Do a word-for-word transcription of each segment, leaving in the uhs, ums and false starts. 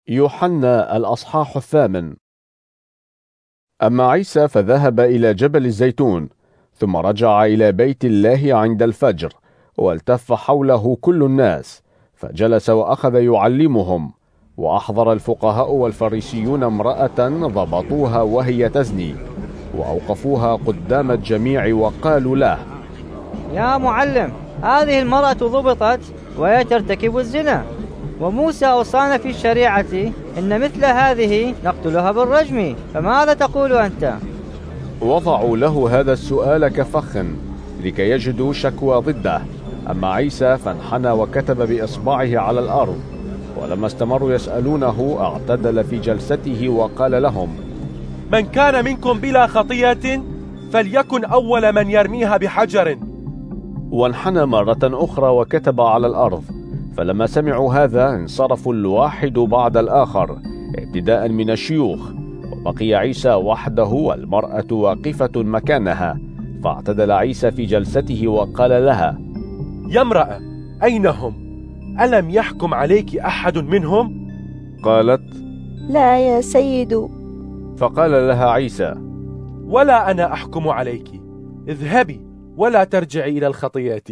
يوحنا الأصحاح الثامن. أما عيسى فذهب إلى جبل الزيتون، ثم رجع إلى بيت الله عند الفجر، والتف حوله كل الناس، فجلس وأخذ يعلمهم. وأحضر الفقهاء والفريسيون امرأة ضبطوها وهي تزني، وأوقفوها قدام الجميع وقالوا له: يا معلم، هذه المرأة ضبطت وهي ترتكب الزنا، وموسى أوصانا في الشريعة إن مثل هذه نقتلها بالرجم، فماذا تقول أنت؟ وضعوا له هذا السؤال كفخ لكي يجدوا شكوى ضده. أما عيسى فانحنى وكتب بإصبعه على الأرض، ولما استمروا يسألونه اعتدل في جلسته وقال لهم: من كان منكم بلا خطية فليكن أول من يرميها بحجر. وانحنى مرة أخرى وكتب على الأرض. فلما سمعوا هذا انصرفوا الواحد بعد الآخر، ابتداء من الشيوخ، وبقي عيسى وحده والمرأة واقفة مكانها. فاعتدل عيسى في جلسته وقال لها: يا امرأة، أين هم؟ ألم يحكم عليك أحد منهم؟ قالت: لا يا سيد. فقال لها عيسى: ولا أنا أحكم عليك، اذهبي ولا ترجعي إلى الخطيات.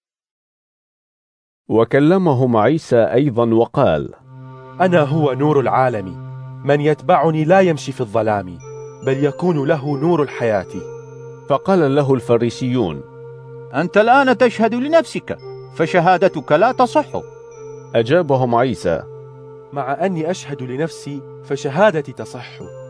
وكلمهم عيسى أيضا وقال: أنا هو نور العالم، من يتبعني لا يمشي في الظلام، بل يكون له نور الحياة. فقال له الفريسيون: أنت الآن تشهد لنفسك، فشهادتك لا تصح. أجابهم عيسى: مع أني أشهد لنفسي فشهادتي تصح،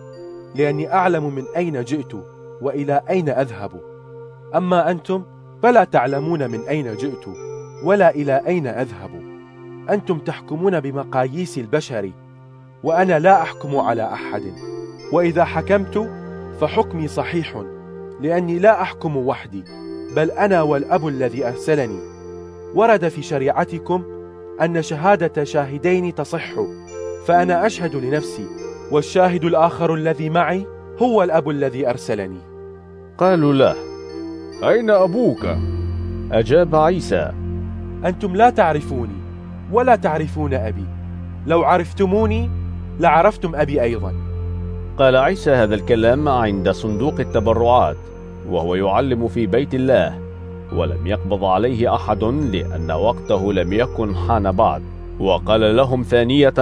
لأني أعلم من أين جئت وإلى أين أذهب. أما أنتم فلا تعلمون من أين جئت ولا إلى أين أذهب. أنتم تحكمون بمقاييس البشر، وأنا لا أحكم على أحد، وإذا حكمت فحكمي صحيح، لأني لا أحكم وحدي، بل أنا والأب الذي أرسلني. ورد في شريعتكم أن شهادة شاهدين تصح، فأنا أشهد لنفسي، والشاهد الآخر الذي معي هو الأب الذي أرسلني. قالوا له: أين أبوك؟ أجاب عيسى: أنتم لا تعرفوني ولا تعرفون أبي، لو عرفتموني لعرفتم أبي أيضا. قال عيسى هذا الكلام عند صندوق التبرعات، وهو يعلم في بيت الله، ولم يقبض عليه أحد لأن وقته لم يكن حان بعد. وقال لهم ثانية: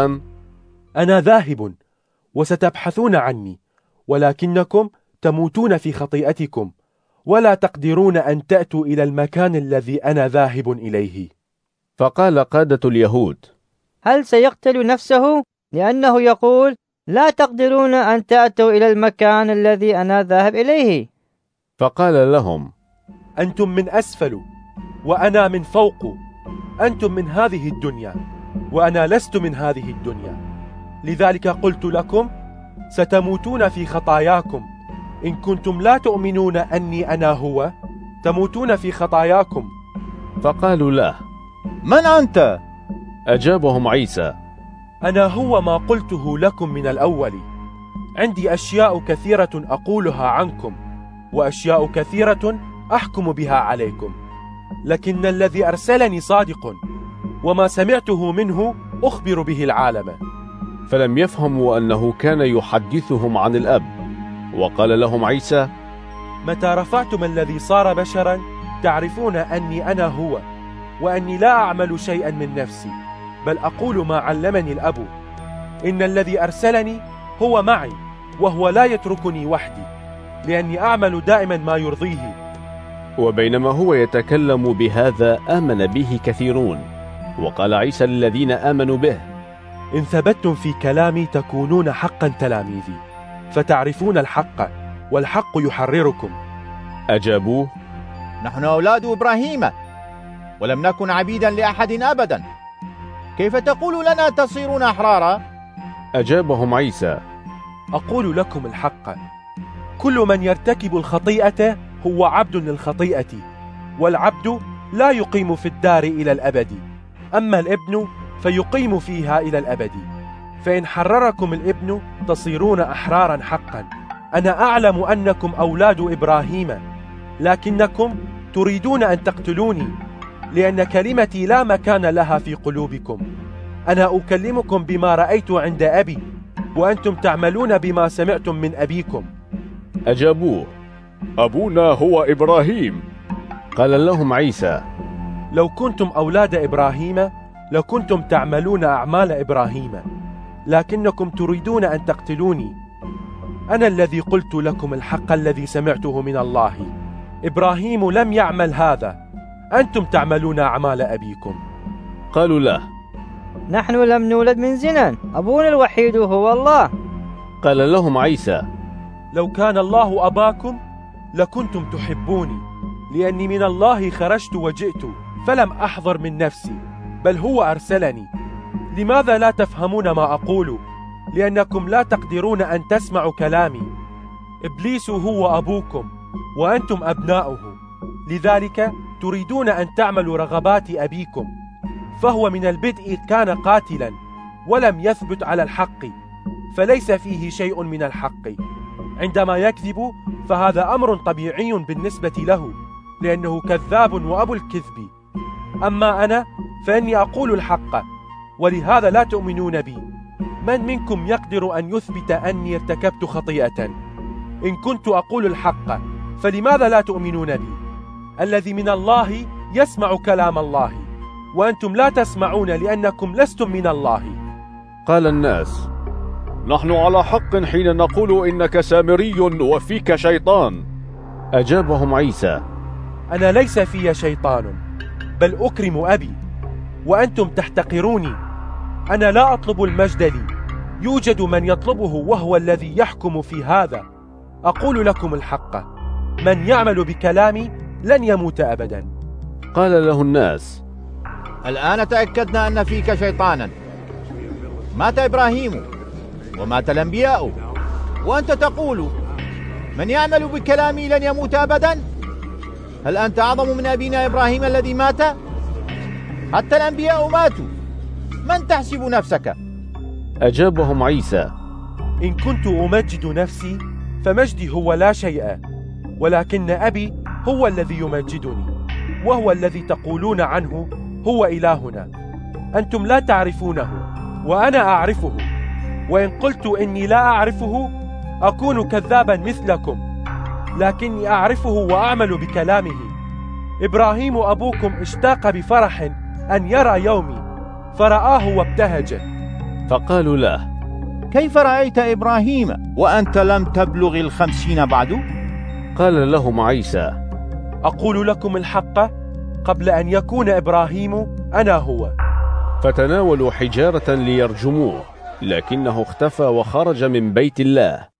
أنا ذاهب وستبحثون عني، ولكنكم تموتون في خطيئتكم، ولا تقدرون أن تأتوا إلى المكان الذي أنا ذاهب إليه. فقال قادة اليهود: هل سيقتل نفسه؟ لأنه يقول: لا تقدرون أن تأتوا إلى المكان الذي أنا ذاهب إليه. فقال لهم: أنتم من أسفل وأنا من فوق. أنتم من هذه الدنيا وأنا لست من هذه الدنيا، لذلك قلت لكم ستموتون في خطاياكم. إن كنتم لا تؤمنون أني أنا هو، تموتون في خطاياكم. فقالوا له: من أنت؟ أجابهم عيسى: أنا هو ما قلته لكم من الأول. عندي أشياء كثيرة أقولها عنكم، وأشياء كثيرة أحكم بها عليكم، لكن الذي أرسلني صادق، وما سمعته منه أخبر به العالم. فلم يفهموا أنه كان يحدثهم عن الأب. وقال لهم عيسى: متى رفعتم الذي صار بشرا تعرفون أني أنا هو، وأني لا أعمل شيئا من نفسي، بل أقول ما علمني الأب. إن الذي أرسلني هو معي، وهو لا يتركني وحدي، لأني أعمل دائما ما يرضيه. وبينما هو يتكلم بهذا آمن به كثيرون. وقال عيسى للذين آمنوا به: إن ثبتتم في كلامي تكونون حقا تلاميذي، فتعرفون الحق، والحق يحرركم. أجابوه: نحن أولاد إبراهيم، ولم نكن عبيدا لأحد أبدا، كيف تقول لنا تصيرون أحرارا؟ أجابهم عيسى: أقول لكم الحق، كل من يرتكب الخطيئة هو عبد للخطيئة، والعبد لا يقيم في الدار إلى الأبد، أما الابن فيقيم فيها إلى الأبد. فإن حرركم الابن تصيرون أحرارا حقا. أنا أعلم أنكم أولاد إبراهيم، لكنكم تريدون أن تقتلوني، لأن كلمتي لا مكان لها في قلوبكم. أنا أكلمكم بما رأيت عند أبي، وأنتم تعملون بما سمعتم من أبيكم. أجابوه: أبونا هو إبراهيم. قال لهم عيسى: لو كنتم أولاد إبراهيم لكنتم تعملون أعمال إبراهيم، لكنكم تريدون أن تقتلوني، أنا الذي قلت لكم الحق الذي سمعته من الله. إبراهيم لم يعمل هذا، أنتم تعملون أعمال أبيكم. قالوا له: نحن لم نولد من زنا، أبونا الوحيد هو الله. قال لهم عيسى: لو كان الله أباكم لكنتم تحبوني، لأني من الله خرجت وجئت، فلم أحضر من نفسي، بل هو أرسلني. لماذا لا تفهمون ما أقول؟ لأنكم لا تقدرون أن تسمعوا كلامي. إبليس هو أبوكم وأنتم أبناؤه، لذلك تريدون أن تعملوا رغبات أبيكم. فهو من البدء كان قاتلا ولم يثبت على الحق، فليس فيه شيء من الحق. عندما يكذب فهذا أمر طبيعي بالنسبة له، لأنه كذاب وأبو الكذب. أما أنا فإني أقول الحق، ولهذا لا تؤمنون بي. من منكم يقدر أن يثبت أني ارتكبت خطيئة؟ إن كنت أقول الحق فلماذا لا تؤمنون بي؟ الذي من الله يسمع كلام الله، وأنتم لا تسمعون لأنكم لستم من الله. قال الناس: نحن على حق حين نقول إنك سامري وفيك شيطان. أجابهم عيسى: أنا ليس في شيطان، بل أكرم أبي، وأنتم تحتقروني. أنا لا أطلب المجد لي، يوجد من يطلبه وهو الذي يحكم في هذا. أقول لكم الحق، من يعمل بكلامي لن يموت أبدا. قال له الناس: الآن تأكدنا أن فيك شيطانا. مات إبراهيم ومات الأنبياء، وأنت تقول من يعمل بكلامي لن يموت أبدا. هل أنت أعظم من أبينا إبراهيم الذي مات؟ حتى الأنبياء ماتوا، من تحسب نفسك؟ أجابهم عيسى: إن كنت أمجد نفسي فمجدي هو لا شيء، ولكن أبي هو الذي يمجدني، وهو الذي تقولون عنه هو إلهنا. أنتم لا تعرفونه وأنا أعرفه، وإن قلت إني لا أعرفه أكون كذابا مثلكم، لكني أعرفه وأعمل بكلامه. إبراهيم أبوكم اشتاق بفرح أن يرى يومي، فرآه وابتهج. فقالوا له: كيف رأيت إبراهيم وأنت لم تبلغ الخمسين بعد؟ قال لهم عيسى: أقول لكم الحق، قبل أن يكون إبراهيم أنا هو. فتناولوا حجارة ليرجموه، لكنه اختفى وخرج من بيت الله.